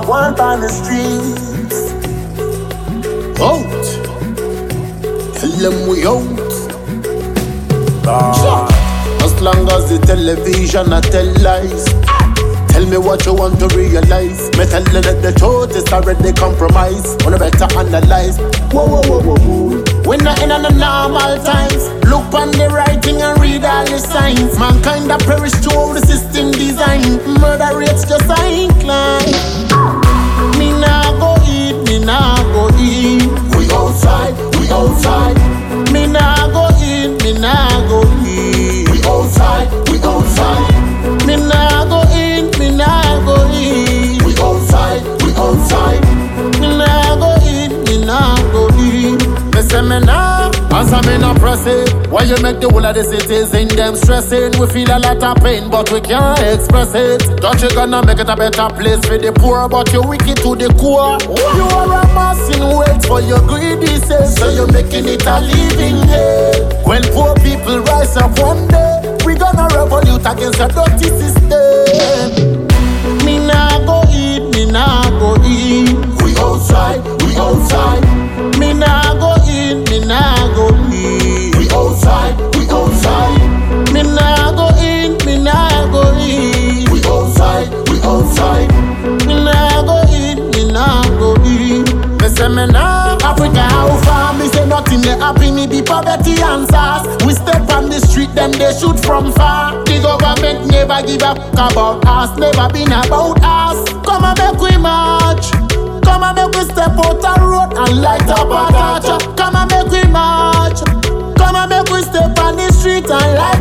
want on the streets. Out. Tell them we out. As long as the television I tell lies. Tell me what you want to realize. Me tell you that the truth is already compromised. Wanna better analyze. Whoa. We're not in the normal times. Look on the writing and read all the signs. Mankind that perish to how the system design. Murder rates just a incline. Me nah go eat, me nah go eat. We outside. Me nah go eat, me nah go eat. We outside. Me nah go eat, me nah go eat. We outside. Me nah go eat, me nah go eat. Me say me nah, answer me nah press it. Why you make the whole of the cities in them stressing? We feel a lot of pain, but we can't express it. Don't you gonna make it a better place for the poor, but you wicked to the core. You are amassing wealth for your greedy self, so you're making it a living hell. When poor people rise up one day, we gonna revolute against a dirty system. Me nah go eat, me nah go eat. We outside. Me nah go eat, me nah go eat. We outside. Me nah go eat, me nah go eat. We outside. Me nah go eat, me nah go eat. Me say me nah Africa how far? Me say nothing they happy, me be poverty answers. We step on the street, then they shoot from far. The government never give a fuck about us, never been about us. Come and make we march. Come and make we step out the road and light up a torch. Come and make we march. Come and make we step on the street and light